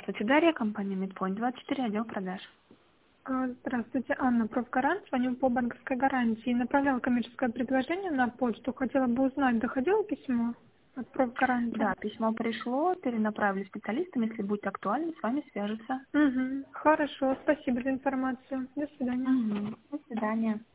Здравствуйте, Дарья, компания Медпоинт 24, отдел продаж. Здравствуйте, Анна, профгарант. Звоню по банковской гарантии. Направляла коммерческое предложение на почту. Хотела бы узнать, доходило письмо от профгаранта? Да, письмо пришло, перенаправили специалистам. Если будет актуально, с вами свяжутся. Угу. Хорошо, спасибо за информацию. До свидания. До свидания.